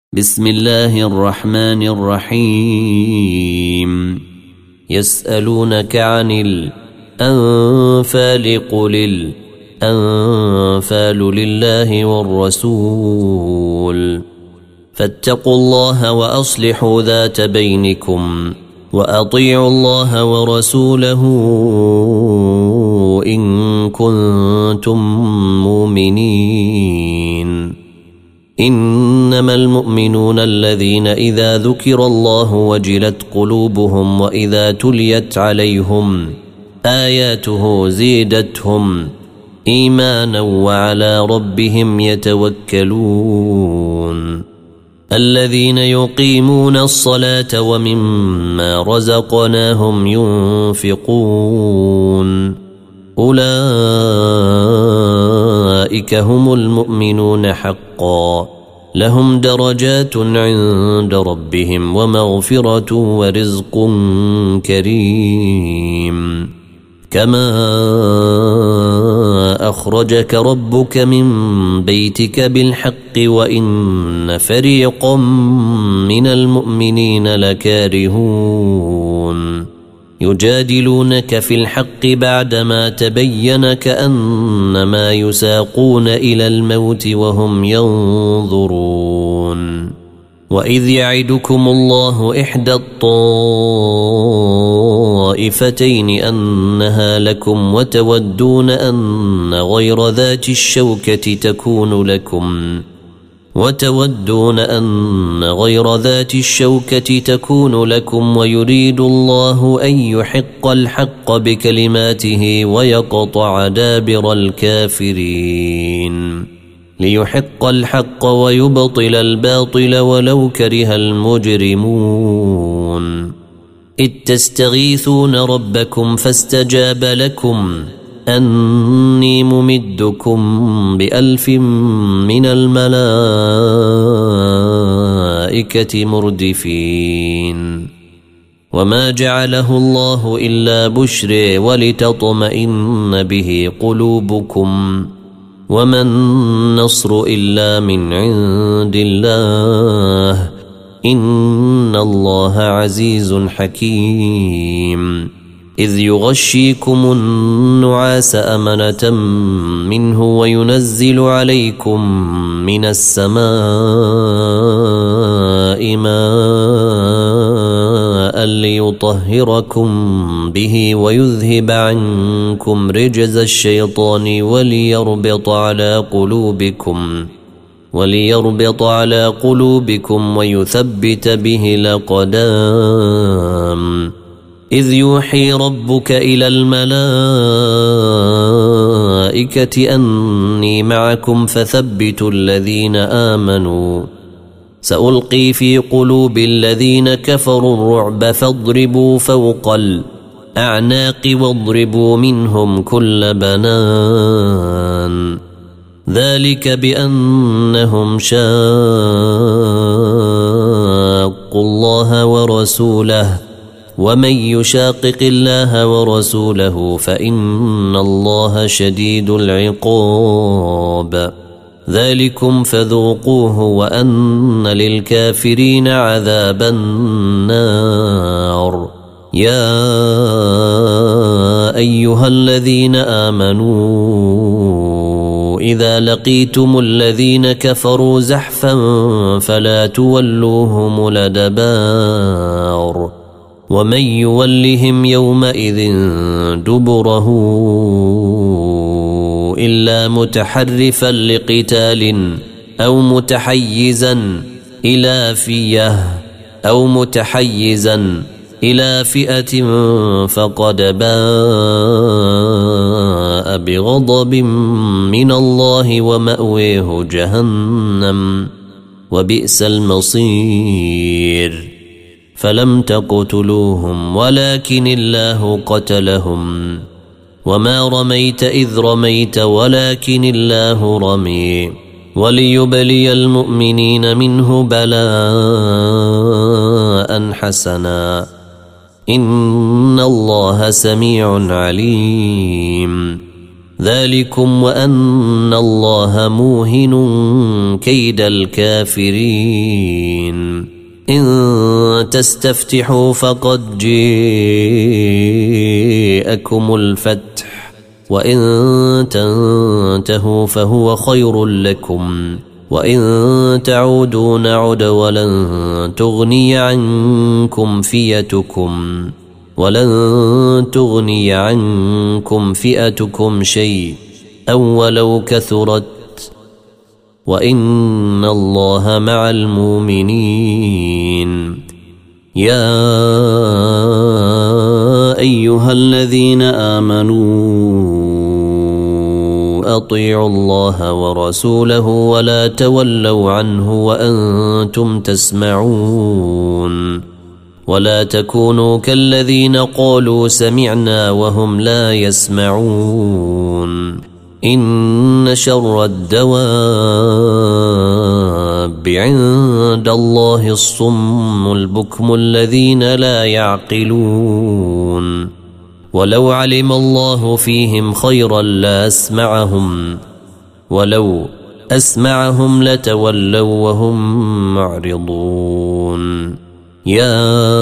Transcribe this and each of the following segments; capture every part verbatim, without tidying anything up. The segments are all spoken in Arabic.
بسم الله الرحمن الرحيم يسألونك عن الأنفال قل الأنفال لله والرسول فاتقوا الله وأصلحوا ذات بينكم وأطيعوا الله ورسوله إن كنتم مؤمنين إنما المؤمنون الذين إذا ذكر الله وجلت قلوبهم وإذا تليت عليهم آياته زيدتهم إيمانا وعلى ربهم يتوكلون الذين يقيمون الصلاة ومما رزقناهم ينفقون أولئك هم المؤمنون حقا لهم درجات عند ربهم ومغفرة ورزق كريم كما أخرجك ربك من بيتك بالحق وإن فريقا من المؤمنين لكارهون يجادلونك في الحق بعدما تبين كأنما يساقون إلى الموت وهم ينظرون وإذ يعدكم الله إحدى الطائفتين أنها لكم وتودون أن غير ذات الشوكة تكون لكم وتودون أن غير ذات الشوكة تكون لكم ويريد الله أن يحق الحق بكلماته ويقطع دابر الكافرين ليحق الحق ويبطل الباطل ولو كره المجرمون إذ تستغيثون ربكم فاستجاب لكم أني ممدكم بألف من الملائكة مردفين وما جعله الله إلا بشر ولتطمئن به قلوبكم وما النصر إلا من عند الله إن الله عزيز حكيم إذ يغشيكم النعاس أمنة منه وينزل عليكم من السماء ماء ليطهركم به ويذهب عنكم رجز الشيطان وليربط على قلوبكم وليربط على قلوبكم ويثبت به الأقدام إذ يوحي ربك إلى الملائكة أني معكم فثبتوا الذين آمنوا سألقي في قلوب الذين كفروا الرعب فاضربوا فوق الأعناق واضربوا منهم كل بنان ذلك بأنهم شاقوا الله ورسوله ومن يشاقق الله ورسوله فإن الله شديد العقاب ذلكم فذوقوه وأن للكافرين عذاب النار يا أيها الذين آمنوا إذا لقيتم الذين كفروا زحفا فلا تولوهم الأدبار ومن يولهم يومئذ دبره إلا متحرفا لقتال أو متحيزا إلى فئة أو متحيزا إلى فئة فقد باء بغضب من الله ومأويه جهنم وبئس المصير فلم تقتلوهم ولكن الله قتلهم وما رميت إذ رميت ولكن الله رمي وليبلي المؤمنين منه بلاء حسنا إن الله سميع عليم ذلكم وأن الله موهن كيد الكافرين إن تستفتحوا فقد جاءكم الفتح وإن تنتهوا فهو خير لكم وإن تعودوا نعد ولن تغني عنكم فئتكم ولن تغني عنكم فئتكم شيء أو ولو كثرت وإن الله مع المؤمنين يا أيها الذين آمنوا أطيعوا الله ورسوله ولا تولوا عنه وأنتم تسمعون ولا تكونوا كالذين قالوا سمعنا وهم لا يسمعون إن شر الدواب عند الله الصم البكم الذين لا يعقلون ولو علم الله فيهم خيرا لأسمعهم ولو أسمعهم لتولوا وهم معرضون يا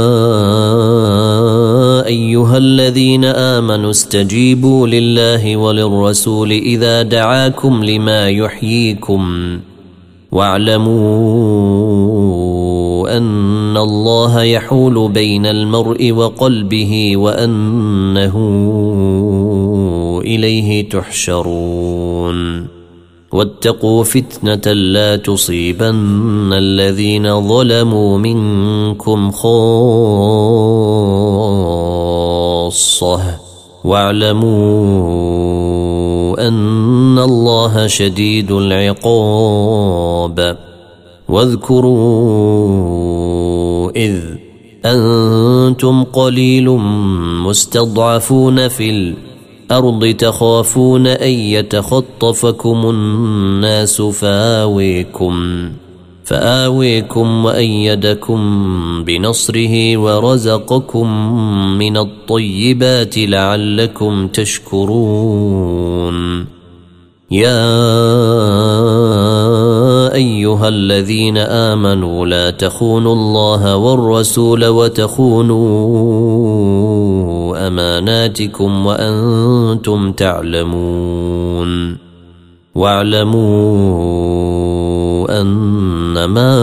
أيها الذين آمنوا استجيبوا لله وللرسول إذا دعاكم لما يحييكم واعلموا أن الله يحول بين المرء وقلبه وأنه إليه تحشرون واتقوا فتنة لا تصيبن الذين ظلموا منكم خاصة واعلموا أن الله شديد العقاب واذكروا إذ أنتم قليل مستضعفون في الأرض أرض تخافون أن يتخطفكم الناس فآويكم فآويكم وأيدكم بنصره ورزقكم من الطيبات لعلكم تشكرون يا أيها الذين آمنوا لا تخونوا الله والرسول وتخونوا أماناتكم وأنتم تعلمون واعلموا أنما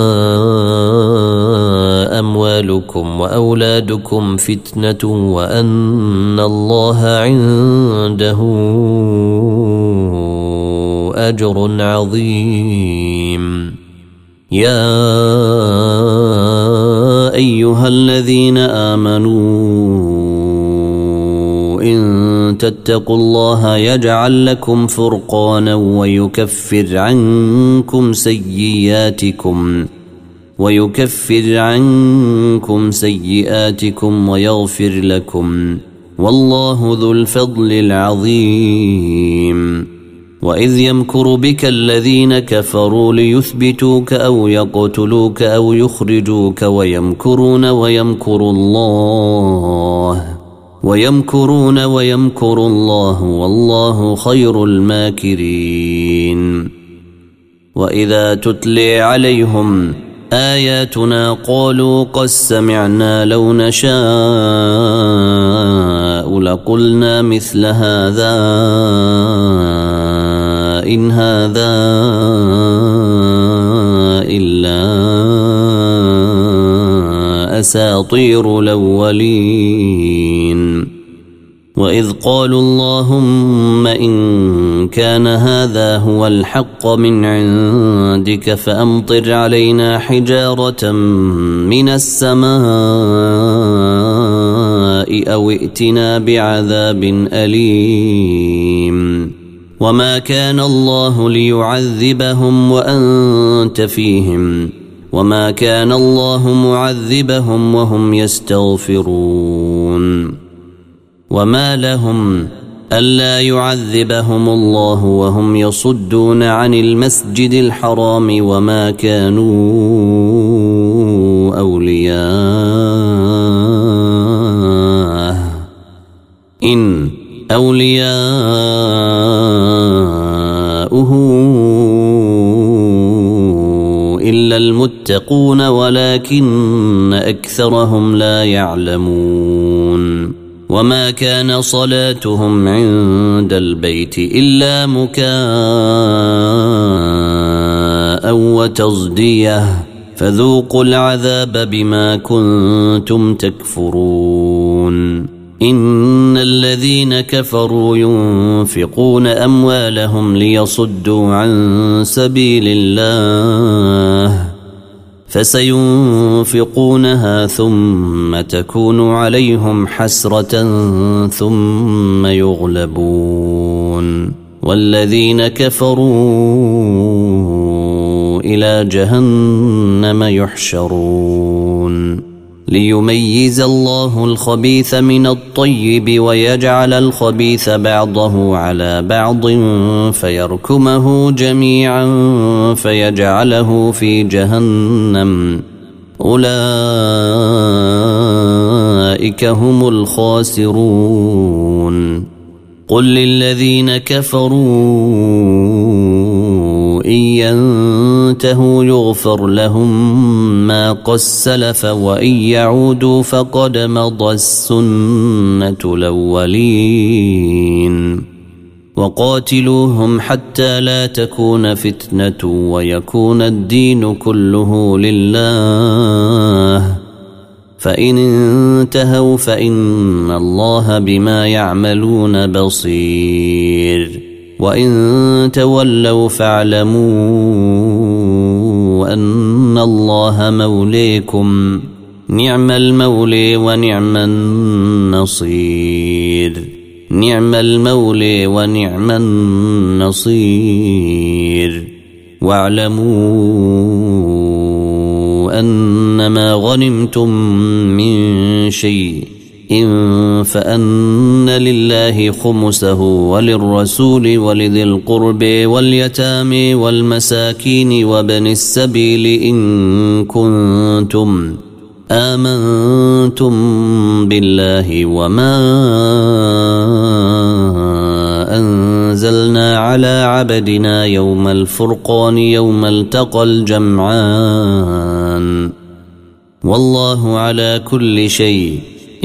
أموالكم وأولادكم فتنة وأن الله عنده أجر عظيم يا أيها الذين آمنوا إن تتقوا الله يجعل لكم فرقانا ويكفر عنكم سيئاتكم ويكفر عنكم سيئاتكم ويغفر لكم والله ذو الفضل العظيم وإذ يمكر بك الذين كفروا ليثبتوك أو يقتلوك أو يخرجوك ويمكرون ويمكر الله ويمكرون ويمكر الله والله خير الماكرين وإذا تتلي عليهم آياتنا قالوا قد سمعنا لو نشاء لقلنا مثل هذا إن هذا إلا أساطير الأولين وإذ قالوا اللهم إن كان هذا هو الحق من عندك فأمطر علينا حجارة من السماء أو ائتنا بعذاب أليم وما كان الله ليعذبهم وأنت فيهم وما كان الله معذبهم وهم يستغفرون وما لهم ألا يعذبهم الله وهم يصدون عن المسجد الحرام وما كانوا أولياءه إن أولياءه المتقون ولكن أكثرهم لا يعلمون وما كان صلاتهم عند البيت إلا مكاء وتصدية فذوقوا العذاب بما كنتم تكفرون إن الذين كفروا ينفقون أموالهم ليصدوا عن سبيل الله فسينفقونها ثم تكون عليهم حسرة ثم يغلبون والذين كفروا إلى جهنم يحشرون ليميز الله الخبيث من الطيب ويجعل الخبيث بعضه على بعض فيركمه جميعا فيجعله في جهنم أولئك هم الخاسرون قل للذين كفروا إن ينتهوا يغفر لهم ما قد سلف وإن يعودوا فقد مضى السنة الأولين وقاتلوهم حتى لا تكون فتنة ويكون الدين كله لله فإن انتهوا فإن الله بما يعملون بصير وإن تولوا فاعلموا أن الله موليكم نعم المولي ونعم النصير نعم المولي ونعم النصير واعلموا أنما غنمتم من شيء إن فأن لله خمسه وللرسول ولذي القرب واليتامى والمساكين وابن السبيل إن كنتم آمنتم بالله وما أنزلنا على عبدنا يوم الفرقان يوم التقى الجمعان والله على كل شيء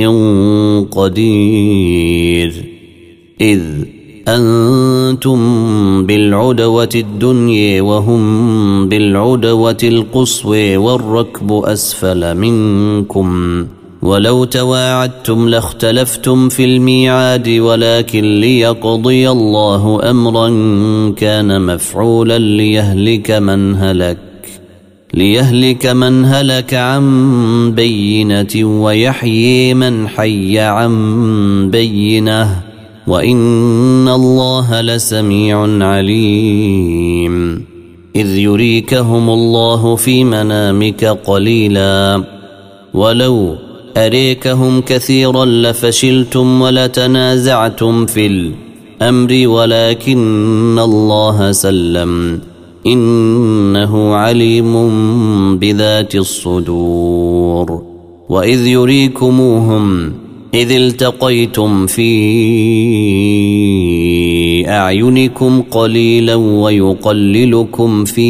قدير إذ أنتم بالعدوة الدنيا وهم بالعدوة القصوى والركب أسفل منكم ولو تواعدتم لاختلفتم في الميعاد ولكن ليقضي الله أمرا كان مفعولا ليهلك من هلك ليهلك من هلك عن بينة ويحيي من حي عن بينة وإن الله لسميع عليم إذ يريكهم الله في منامك قليلا ولو أريكهم كثيرا لفشلتم ولتنازعتم في الأمر ولكن الله سلم إنه عليم بذات الصدور وإذ يريكموهم إذ التقيتم في أعينكم قليلا ويقللكم في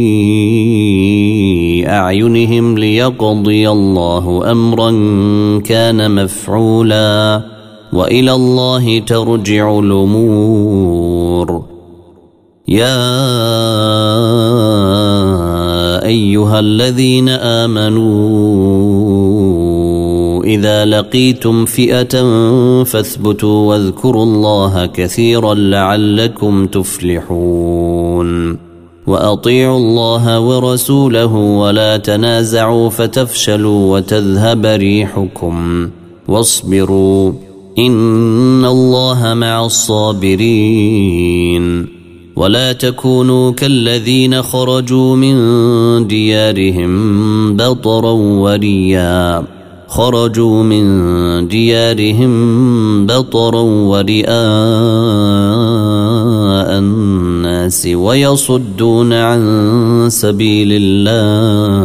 أعينهم ليقضي الله أمرا كان مفعولا وإلى الله ترجع الأمور يا أيها الذين آمنوا إذا لقيتم فئة فاثبتوا واذكروا الله كثيرا لعلكم تفلحون وأطيعوا الله ورسوله ولا تنازعوا فتفشلوا وتذهب ريحكم واصبروا إن الله مع الصابرين ولا تكونوا كالذين خرجوا من ديارهم بطرا وريا خرجوا من ديارهم بطرا ورئاء الناس ويصدون عن سبيل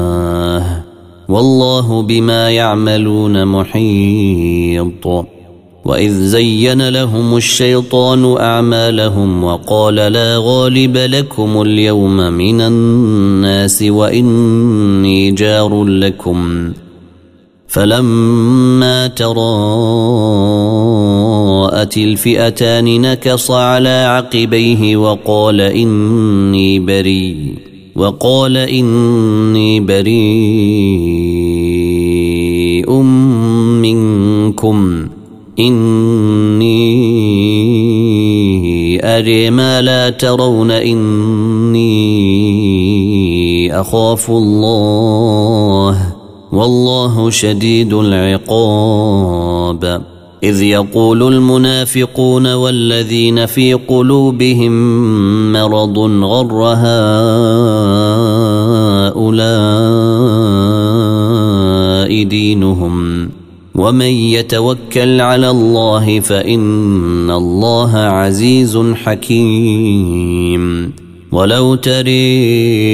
الله والله بما يعملون محيط وإذ زين لهم الشيطان أعمالهم وقال لا غالب لكم اليوم من الناس وإني جار لكم فلما تراءت الفئتان نكص على عقبيه وقال إني بريء وقال إني بريء منكم إني أري ما لا ترون إني أخاف الله والله شديد العقاب إذ يقول المنافقون والذين في قلوبهم مرض غر هؤلاء دينهم ومن يتوكل على الله فإن الله عزيز حكيم ولو تري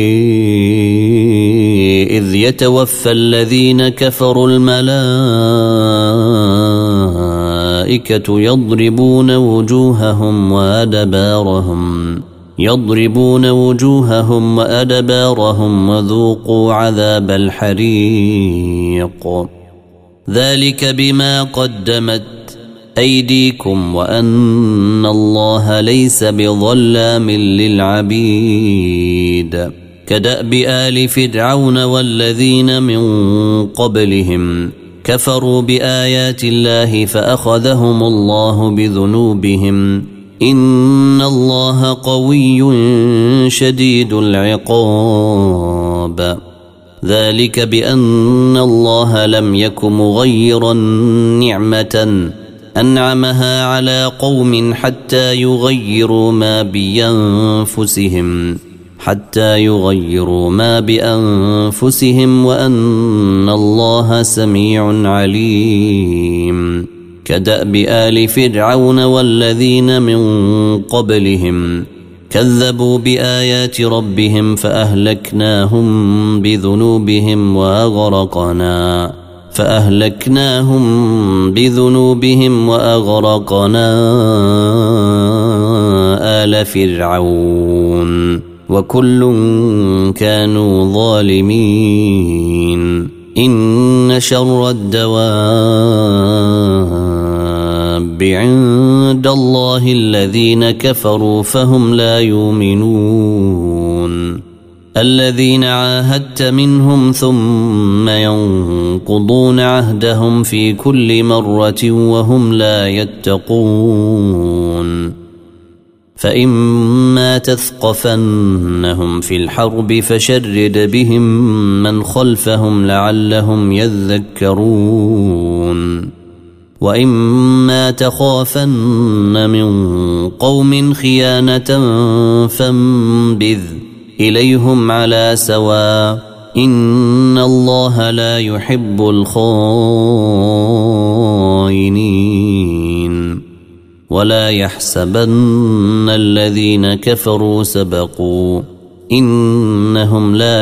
إذ يتوفى الذين كفروا الملائكة يضربون وجوههم وأدبارهم يضربون وجوههم وأدبارهم وذوقوا عذاب الحريق ذلك بما قدمت أيديكم وأن الله ليس بظلام للعبيد كدأب آل فرعون والذين من قبلهم كفروا بآيات الله فأخذهم الله بذنوبهم إن الله قوي شديد العقاب ذلك بأن الله لم يك مغيرا نعمة أنعمها على قوم حتى يغيروا ما بأنفسهم حتى يغيروا ما بأنفسهم وأن الله سميع عليم كدأب آل فرعون والذين من قبلهم كذبوا بآيات ربهم فأهلكناهم بذنوبهم وأغرقنا فأهلكناهم بذنوبهم وأغرقنا آل فرعون وكل كانوا ظالمين إن شر الدواب عند الله الذين كفروا فهم لا يؤمنون الذين عاهدت منهم ثم ينقضون عهدهم في كل مرة وهم لا يتقون فإما تثقفنهم في الحرب فشرد بهم من خلفهم لعلهم يذكرون وإما تخافن من قوم خيانة فانبذ إليهم على سواء إن الله لا يحب الخائنين ولا يحسبن الذين كفروا سبقوا إنهم لا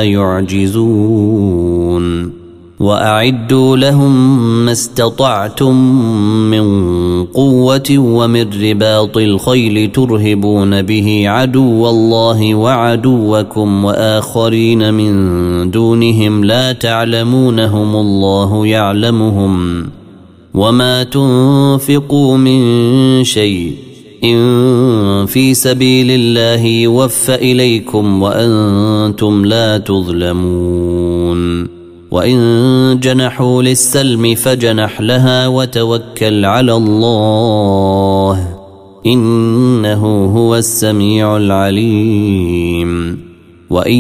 يعجزون وأعدوا لهم ما استطعتم من قوة ومن رباط الخيل ترهبون به عدو الله وعدوكم وآخرين من دونهم لا تعلمونهم الله يعلمهم وما تنفقوا من شيء إن في سبيل الله يوفى إليكم وأنتم لا تظلمون وإن جنحوا للسلم فجنح لها وتوكل على الله إنه هو السميع العليم وإن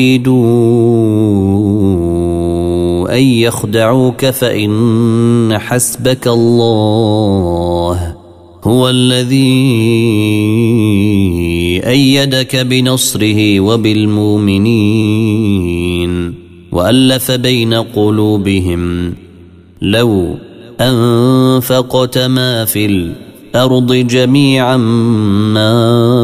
يريدوا أن يخدعوك فإن حسبك الله هو الذي أيدك بنصره وبالمؤمنين وألف بين قلوبهم لو أنفقت ما في الأرض جميعا ما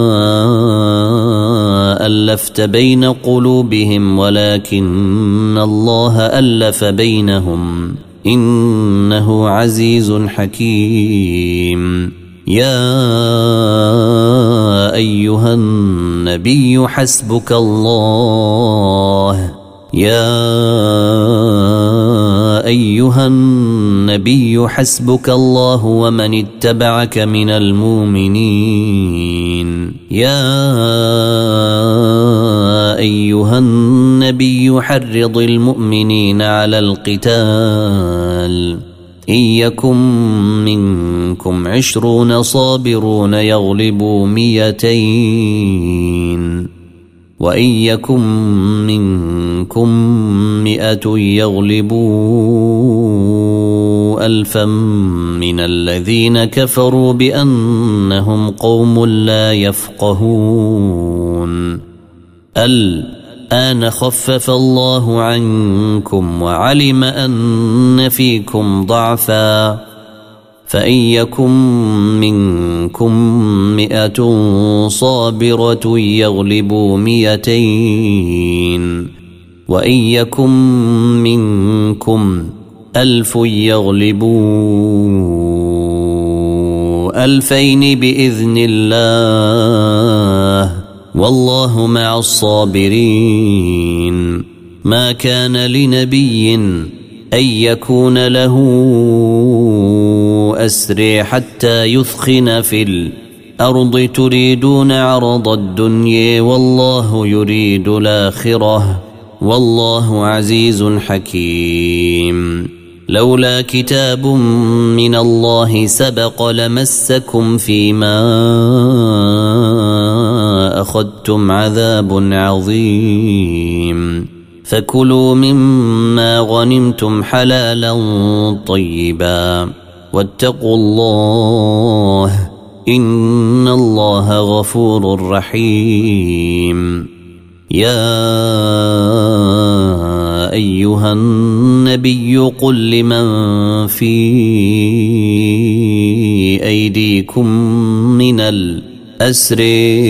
ألفت بين قلوبهم ولكن الله ألف بينهم إنه عزيز حكيم. يا أيها النبي حسبك الله يا أيها النبي حسبك الله ومن اتبعك من المؤمنين. يا أيها النبي حرض المؤمنين على القتال إن يكن منكم عشرون صابرون يغلبوا مئتين وإن يكن منكم مئة يغلبوا ألفا من الذين كفروا بأنهم قوم لا يفقهون. الآن خفف الله عنكم وعلم أن فيكم ضعفا فإن يكن منكم مئة صابرة يغلبوا مئتين وإن يكن منكم ألف يغلبوا ألفين بإذن الله والله مع الصابرين. ما كان لنبي أن يكون له أسري حتى يثخن في الأرض تريدون عرض الدنيا والله يريد الآخرة والله عزيز حكيم. لولا كتاب من الله سبق لمسكم فيما أخذتم عذاب عظيم فكلوا مما غنمتم حلالا طيبا واتقوا الله إن الله غفور رحيم. يا أيها النبي قل لمن في أيديكم من الأسر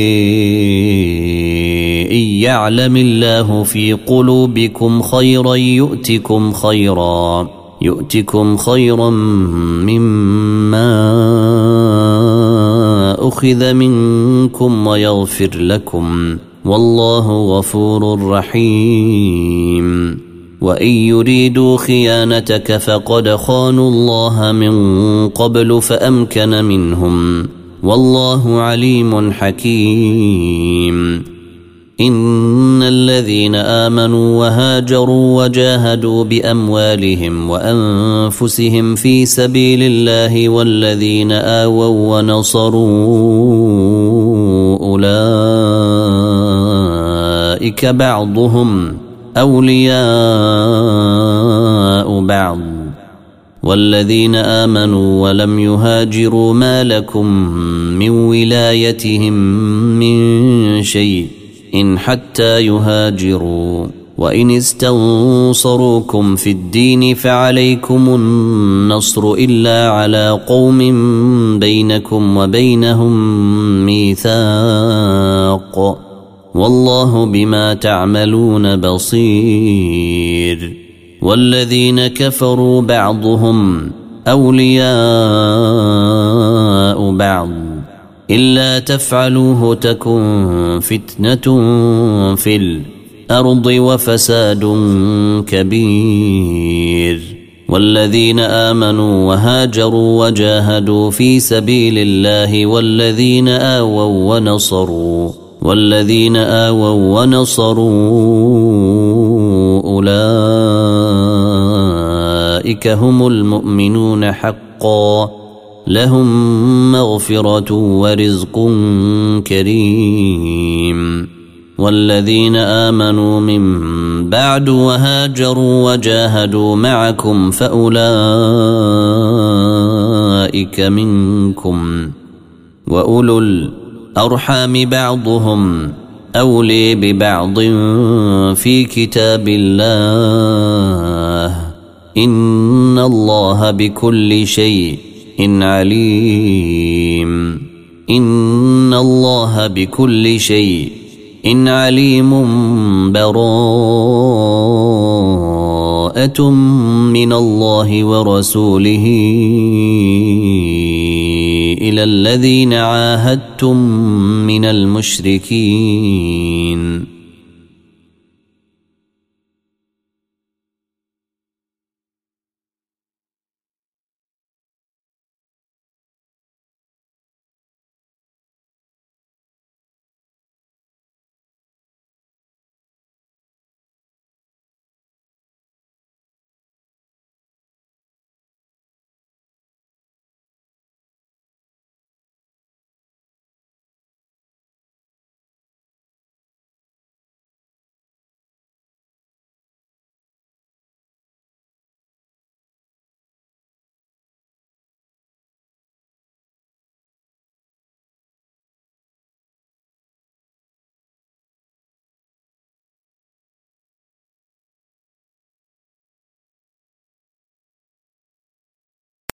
إن يعلم الله في قلوبكم خيرا يؤتكم خيرا يؤتكم خيرا مما أخذ منكم ويغفر لكم والله غفور رحيم. وإن يريدوا خيانتك فقد خانوا الله من قبل فأمكن منهم والله عليم حكيم. إن الذين آمنوا وهاجروا وجاهدوا بأموالهم وأنفسهم في سبيل الله والذين آووا ونصروا أولئك بعضهم أولياء بعض والذين آمنوا ولم يهاجروا ما لكم من ولايتهم من شيء إن حتى يهاجروا وإن استنصروكم في الدين فعليكم النصر إلا على قوم بينكم وبينهم ميثاق والله بما تعملون بصير. والذين كفروا بعضهم أولياء بعض إلا تفعلوه تكن فتنة في الأرض وفساد كبير. والذين آمنوا وهاجروا وجاهدوا في سبيل الله والذين آووا ونصروا والذين آووا ونصروا أولئك هم المؤمنون حقا لهم مغفرة ورزق كريم. والذين آمنوا من بعد وهاجروا وجاهدوا معكم فأولئك منكم وأولو الأرحام بعضهم أولي ببعض في كتاب الله إن الله بكل شيء عليم. إن الله بكل شيء عليم. براءة براءة من الله ورسوله إلى الذين عاهدتم من المشركين